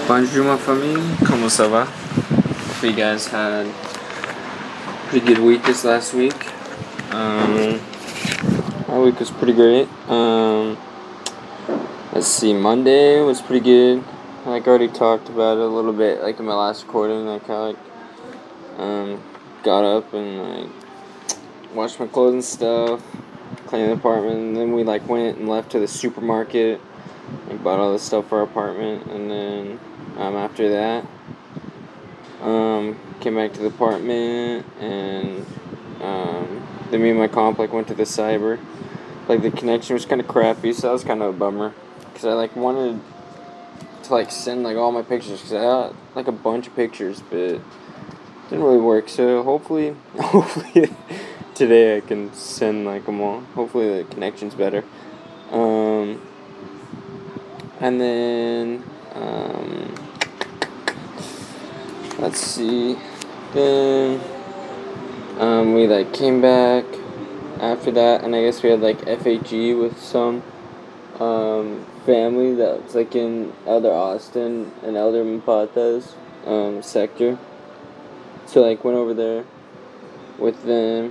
Bonjour ma famille, comment ça va? Hope you guys had a pretty good week this last week. My week was pretty great. Let's see, Monday was pretty good. I already talked about it a little bit, in my last recording. I got up and washed my clothes and stuff, cleaned the apartment, and then we went and left to the supermarket. Bought all the stuff for our apartment, and then after that, came back to the apartment, and then me and my comp went to the cyber. The connection was kind of crappy, so that was kind of a bummer, because I wanted to send all my pictures, because I had a bunch of pictures, but it didn't really work. So hopefully today I can send them all. Hopefully the connection's better. And then, let's see, then, we, came back after that, and I guess we had, FHE with some, family that's, in Elder Austin and Elder Mapata's, sector. So, went over there with them,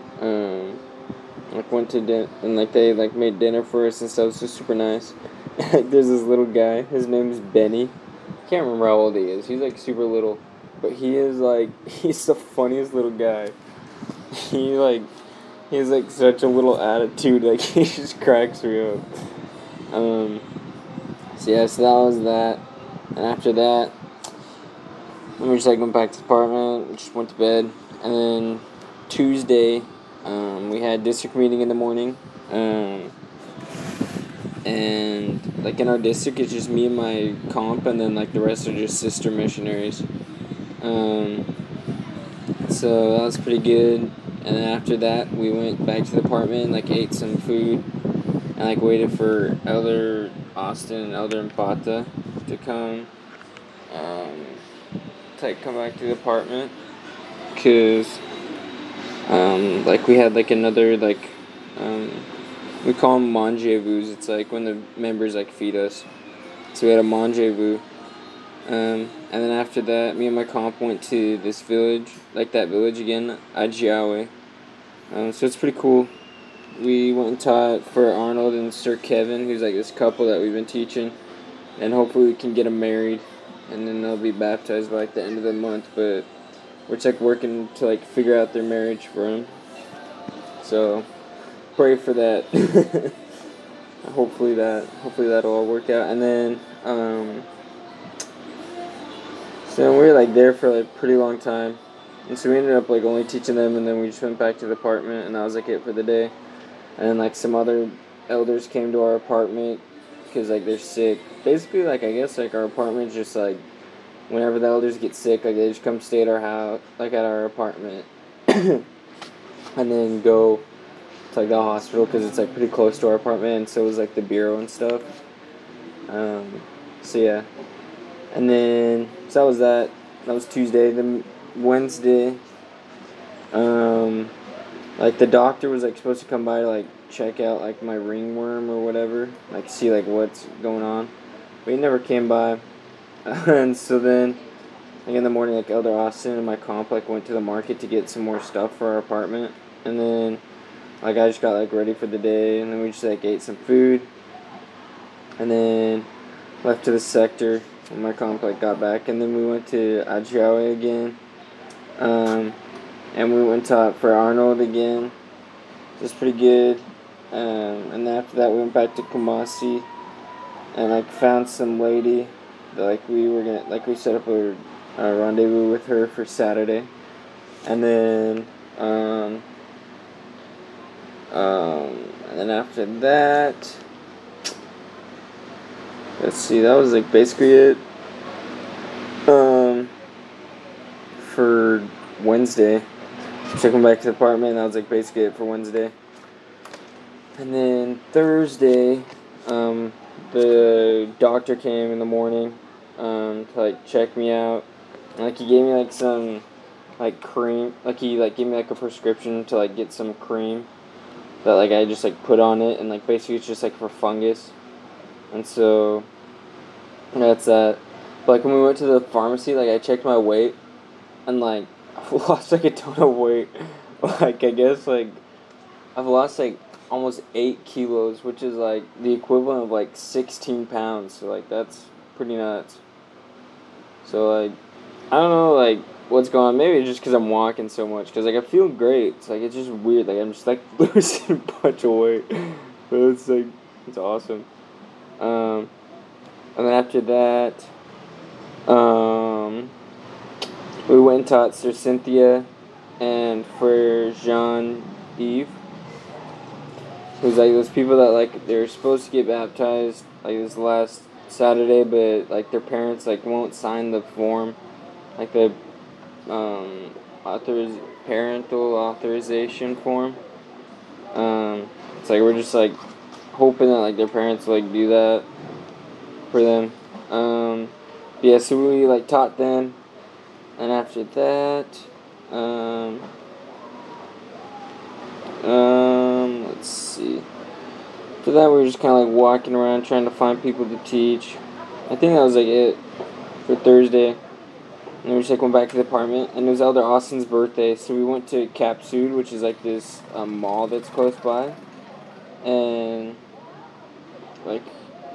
went to dinner, and, they, made dinner for us and stuff. It was just super nice. There's this little guy, his name is Benny. Can't remember how old he is. He's super little, but he is he's the funniest little guy. He has such a little attitude, he just cracks me up. So that was that. And after that, then we just went back to the apartment, we just went to bed. And then Tuesday, we had district meeting in the morning. And in our district, it's just me and my comp, and then the rest are just sister missionaries. So that was pretty good. And then after that, we went back to the apartment, ate some food, and waited for Elder Austin and Elder Mpata to come, to come back to the apartment, cause we had another we call them manger-vous. It's when the members feed us. So we had a manger-vous. And then after that, me and my comp went to this village, that village again, Ajiawe. So it's pretty cool. We went and taught for Arnold and Sir Kevin, who's this couple that we've been teaching. And hopefully we can get them married. And then they'll be baptized by the end of the month. But we're just working to figure out their marriage for them. So pray for that. hopefully that'll all work out. And then so we were there for a pretty long time, and so we ended up only teaching them, and then we just went back to the apartment, and that was it for the day. And then some other elders came to our apartment because they're sick. Basically I guess our apartment's just whenever the elders get sick, they just come stay at our house, at our apartment, and then go to the hospital, because it's pretty close to our apartment, and so was the bureau and stuff. So yeah. And then so that was that. That was Tuesday. Then Wednesday, the doctor was supposed to come by to check out my ringworm or whatever, see what's going on, but he never came by. And so then in the morning, Elder Austin and my comp went to the market to get some more stuff for our apartment, and then I just got ready for the day, and then we just ate some food, and then left to the sector when my comp got back, and then we went to Ajiawe again, and we went to for Arnold again. It was pretty good. And after that we went back to Kumasi, and found some lady that we were gonna we set up a rendezvous with her for Saturday, and then and then after that, let's see, that was basically it for Wednesday. So I come back to the apartment, that was basically it for Wednesday. And then Thursday, the doctor came in the morning to check me out, and he gave me some cream, he gave me a prescription to get some cream that I just put on it, and basically it's just for fungus. And so that's that. But, like, when we went to the pharmacy, like, I checked my weight, and, like, I've lost, like, a ton of weight. Like, I guess, like, I've lost, like, almost 8 kilos, which is, like, the equivalent of, like, 16 pounds. So, like, that's pretty nuts. So, like, I don't know, like, what's going on. Maybe it's just because I'm walking so much. Because, like, I feel great. It's, like, it's just weird. Like, I'm just, like, losing a bunch of weight. But it's, like, it's awesome. And then after that, we went and taught Sir Cynthia and for Jean-Yves. It was, like, those people that, like, they were supposed to get baptized, like, this last Saturday, but, like, their parents, like, won't sign the form. Like, the, parental authorization form. It's like we're just like hoping that like their parents like do that for them. Yeah, so we like taught them, and after that, let's see. After that, we were just kind of like walking around trying to find people to teach. I think that was like it for Thursday. And we just like went back to the apartment, and it was Elder Austin's birthday, so we went to Cap Sud, which is like this mall that's close by, and like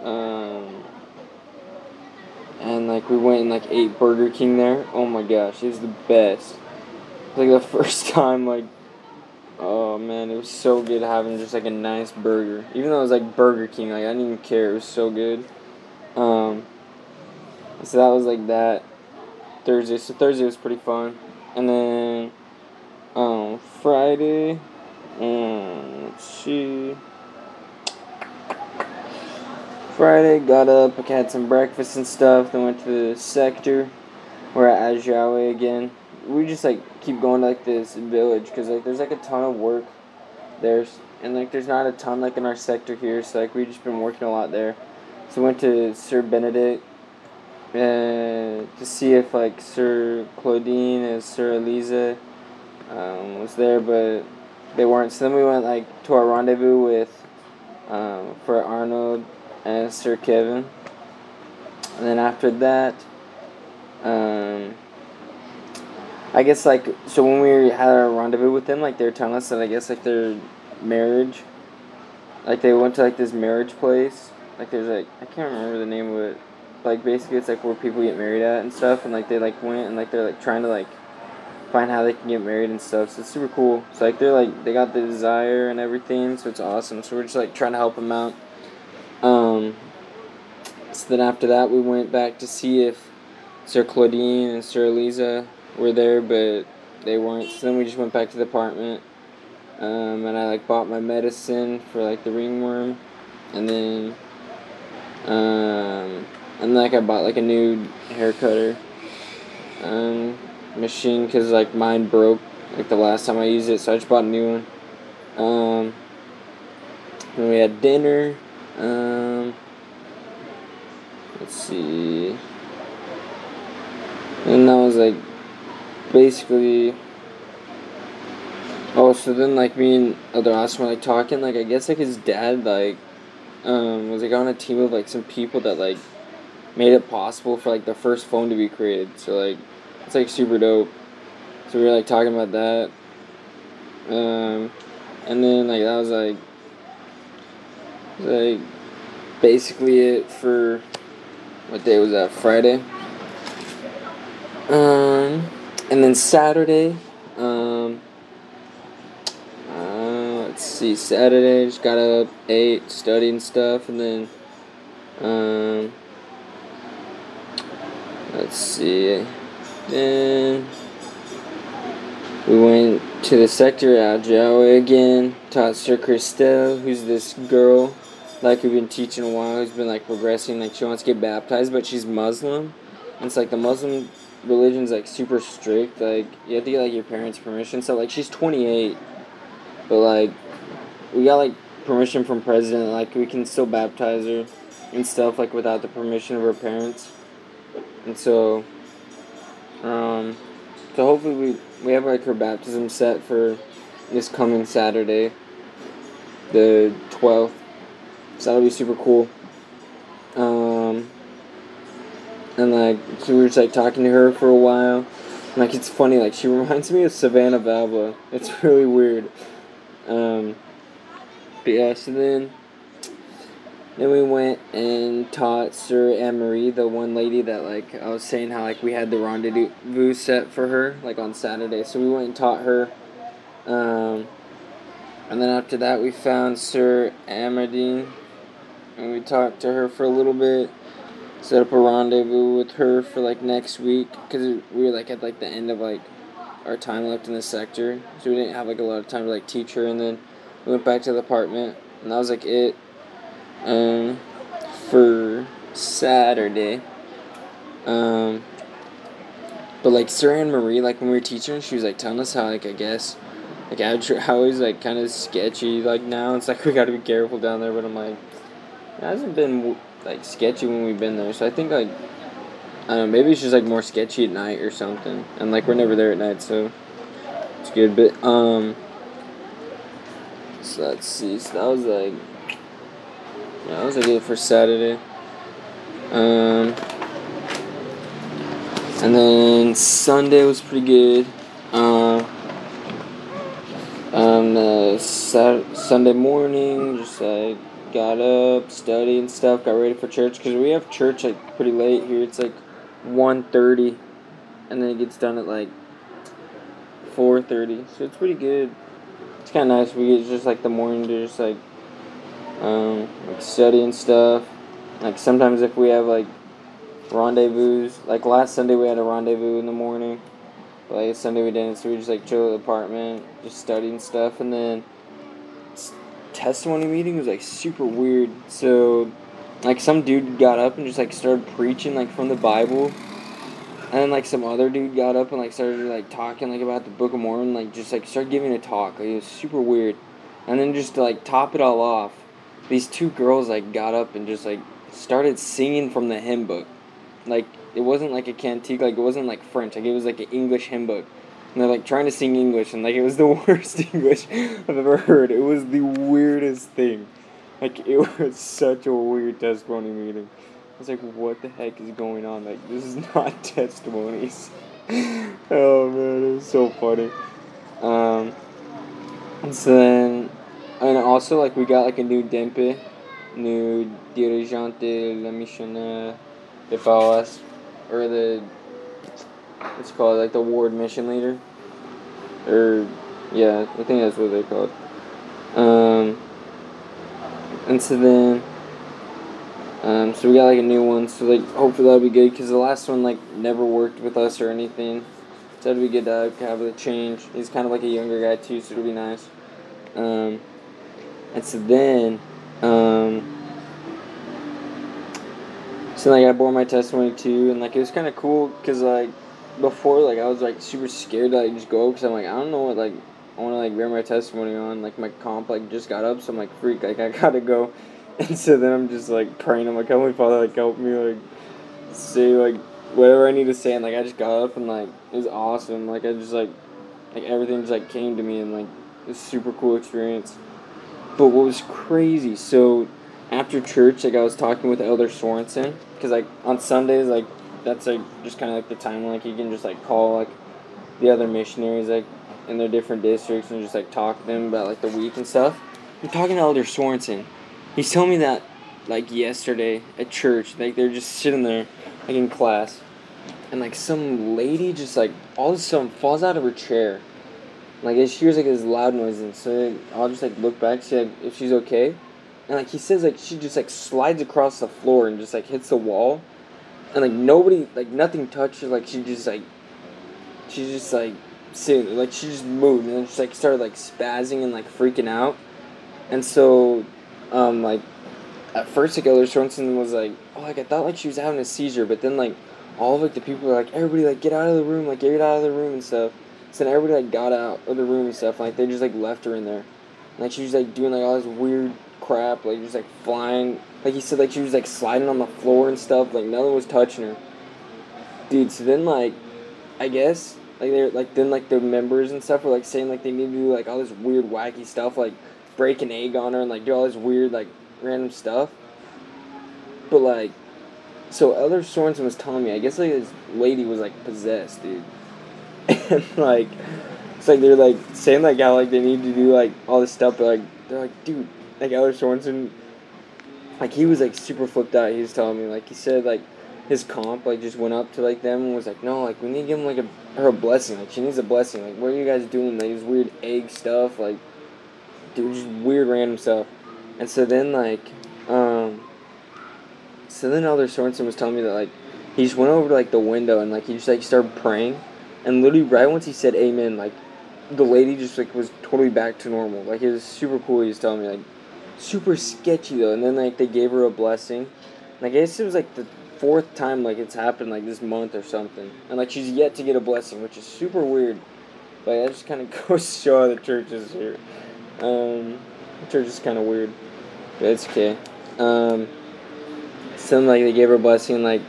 we went and like ate Burger King there. Oh my gosh, it was the best. It was like the first time like, oh man, it was so good having just like a nice burger, even though it was like Burger King. Like I didn't even care. It was so good. So that was like that. Thursday. So Thursday was pretty fun. And then Friday, let's see. Friday, got up, I had some breakfast and stuff, then went to the sector. We're at Ajawe again. We just like keep going to like this village because like there's like a ton of work there, and like there's not a ton like in our sector here, so like we've just been working a lot there. So went to Sir Benedict to see if like Sir Claudine and Sir Eliza was there, but they weren't. So then we went like to our rendezvous with for Arnold and Sir Kevin, and then after that, I guess like so when we had our rendezvous with them, like they were telling us that I guess like their marriage, like they went to like this marriage place, like there's like I can't remember the name of it. Like basically it's like where people get married at and stuff, and like they like went and like they're like trying to like find how they can get married and stuff, so it's super cool. So like they're like they got the desire and everything, so it's awesome. So we're just like trying to help them out. So then after that we went back to see if Sir Claudine and Sir Eliza were there, but they weren't. So then we just went back to the apartment, and I like bought my medicine for like the ringworm, and then like I bought like a new hair cutter machine because like mine broke like the last time I used it, so I just bought a new one. Then we had dinner. Let's see. And that was like basically. Oh, so then like me and Elder Austin were like talking. Like I guess like his dad like was like on a team of like some people that like made it possible for like the first phone to be created. So like it's like super dope. So we were like talking about that. And then like that was like basically it for what day was that? Friday. And then Saturday, let's see, Saturday, just got up, ate, studied and stuff, and then, let's see, then we went to the sector at Ajawe again, taught Sir Christelle, who's this girl, like we've been teaching a while, who's been like progressing, like she wants to get baptized, but she's Muslim, and it's like the Muslim religion's like super strict, like you have to get like your parents' permission, so like she's 28, but like we got like permission from president, like we can still baptize her and stuff like without the permission of her parents, and so hopefully we have like her baptism set for this coming Saturday, the 12th, so that'll be super cool. And, like, so we were just, like, talking to her for a while. And, like, it's funny, like, she reminds me of Savannah Valva. It's really weird. But yeah, so then we went and taught Sir Anne-Marie, the one lady that, like, I was saying how, like, we had the rendezvous set for her, like, on Saturday. So we went and taught her. And then after that, we found Sir Amardine, and we talked to her for a little bit. Set up a rendezvous with her for, like, next week, because we were, like, at, like, the end of, like, our time left in the sector, so we didn't have, like, a lot of time to, like, teach her. And then we went back to the apartment, and that was, like, it for Saturday. But, like, Sir Anne-Marie, like, when we were teaching her, she was, like, telling us how, like, I guess, like, how it's, like, kind of sketchy, like, now. It's, like, we gotta be careful down there, but I'm, like, it hasn't been, like, sketchy when we've been there, so I think, like, I don't know, maybe it's just, like, more sketchy at night or something, and, like, we're never there at night, so it's good. But so let's see, so that was, like, yeah, that was, like, it for Saturday. And then Sunday was pretty good. Sunday morning, just, like, got up, studied and stuff, got ready for church, because we have church, like, pretty late here. It's, like, 1:30, and then it gets done at, like, 4:30, so it's pretty good. It's kind of nice. We get just, like, the morning to just, like study and stuff. Like, sometimes if we have, like, rendezvous, like, last Sunday we had a rendezvous in the morning, but, like, Sunday we didn't, so we just, like, chill at the apartment, just study and stuff. And then testimony meeting was, like, super weird. So, like, some dude got up and just, like, started preaching, like, from the Bible. And then, like, some other dude got up and, like, started, like, talking, like, about the Book of Mormon, like, just, like, started giving a talk. Like, it was super weird. And then just to, like, top it all off, these two girls, like, got up and just, like, started singing from the hymn book. Like, it wasn't, like, a cantique, like, it wasn't, like, French, like, it was, like, an English hymn book. And they're, like, trying to sing English, and, like, it was the worst English I've ever heard. It was the weirdest thing. Like, it was such a weird testimony meeting. I was like, what the heck is going on? Like, this is not testimonies. Oh, man, it was so funny. And so then, and also, like, we got, like, a new DEMPE, new Dirigente de la Missionnaire de Paulas, or the, what's it called, like, the ward mission leader, or, yeah, I think that's what they called. And so then, so we got, like, a new one, so, like, hopefully that'll be good, because the last one, like, never worked with us or anything, so it'll be good to have the change. He's kind of, like, a younger guy, too, so it'll be nice. And so then, so, like, I bore my testimony, too, and, like, it was kind of cool, because, like, before, like, I was, like, super scared to, like, just go, because I'm, like, I don't know what, like, I want to, like, bear my testimony on. Like, my comp, like, just got up, so I'm, like, freak, like, I gotta go. And so then I'm just, like, praying. I'm, like, Heavenly Father, like, help me, like, say, like, whatever I need to say. And, like, I just got up, and, like, it was awesome. Like, I just, like, everything just, like, came to me, and, like, it was a super cool experience. But what was crazy, so after church, like, I was talking with Elder Sorensen, because, like, on Sundays, like, that's, like, just kind of, like, the time when, like, you can just, like, call, like, the other missionaries, like, in their different districts, and just, like, talk to them about, like, the week and stuff. I'm talking to Elder Sorensen. He's telling me that, like, yesterday at church, like, they're just sitting there, like, in class, and, like, some lady just, like, all of a sudden falls out of her chair. Like, she hears, like, this loud noise, and so I'll just, like, look back, see, like, if she's okay. And, like, he says, like, she just, like, slides across the floor and just, like, hits the wall. And, like, nobody, like, nothing touched her. Like, she's just, like, sitting, like, she just moved. And then just, like, started, like, spazzing and, like, freaking out. And so, like, at first, like, Elder Sorensen was, like, oh, like, I thought, like, she was having a seizure. But then, like, all of, like, the people were, like, everybody, like, get out of the room. Like, get out of the room and stuff. So then everybody, like, got out of the room and stuff. Like, they just, like, left her in there. Like, she was, like, doing, like, all this weird crap. Like, just, like, flying. Like, he said, like, she was, like, sliding on the floor and stuff. Like, nothing was touching her. Dude, so then, like, I guess, like, they're, like, then, like, the members and stuff were, like, saying, like, they need to do, like, all this weird, wacky stuff. Like, break an egg on her and, like, do all this weird, like, random stuff. But, like, So Elder Sorensen was telling me, I guess like this lady was like possessed, dude. And like it's like they're like saying like how like they need to do like all this stuff, but like they're like, dude, like Elder Sorensen, like he was like super flipped out. He was telling me like he said like his comp like just went up to like them and was like, no, like we need to give him like her a blessing. Like she needs a blessing. Like what are you guys doing? Like this weird egg stuff. Like dude, just weird random stuff. And so then like so then Elder Sorensen was telling me that like he just went over to like the window and like he just like started praying, and literally right once he said amen, like the lady just like was totally back to normal. Like it was super cool. He was telling me like super sketchy though. And then like they gave her a blessing. And I guess it was like the fourth time like it's happened like this month or something, and like she's yet to get a blessing, which is super weird. But that just kind of goes to show how the church is here. The church is kind of weird, but it's okay. So like they gave her a blessing, like,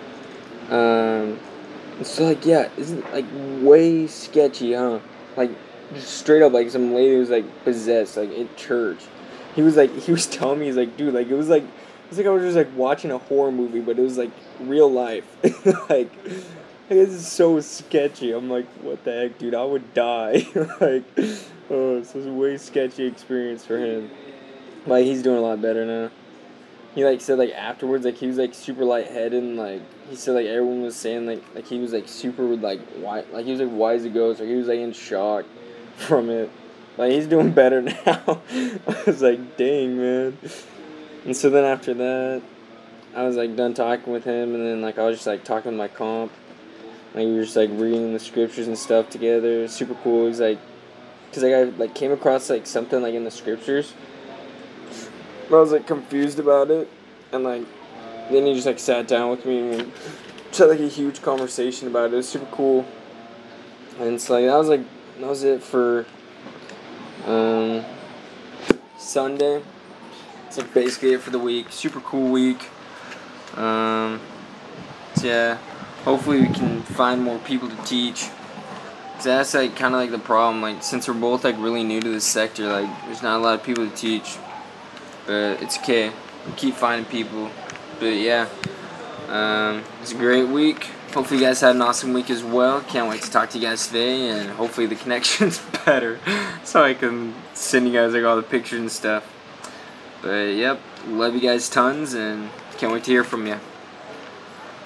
so like yeah, isn't like way sketchy, huh? Like just straight up, like some lady was like possessed, like in church. He was telling me, he's like, dude, like it was like I was just like watching a horror movie, but it was like real life. like this is so sketchy. I'm like, what the heck, dude? I would die. like, oh, this was a way sketchy experience for him. Like he's doing a lot better now. He like said like afterwards like he was like super lightheaded and like he said like everyone was saying like he was like super like like he was like wise to go, so he was like in shock from it. Like he's doing better now. I was like, dang, man. And so then after that, I was like done talking with him, and then like I was just like talking with my comp. Like we were just like reading the scriptures and stuff together. It was super cool. He's like, cause like I like came across like something like in the scriptures. I was like confused about it, and like then he just like sat down with me and just had like a huge conversation about it. It was super cool, and so like that was it for Sunday. It's like basically it for the week. Super cool week. So yeah, hopefully we can find more people to teach. Cause that's like kind of like the problem. Like since we're both like really new to this sector, like there's not a lot of people to teach. But it's okay. We'll keep finding people. But yeah, it's a great week. Hopefully you guys had an awesome week as well. Can't wait to talk to you guys today, and hopefully the connection's better, so I can send you guys like all the pictures and stuff. But yep, love you guys tons, and can't wait to hear from you.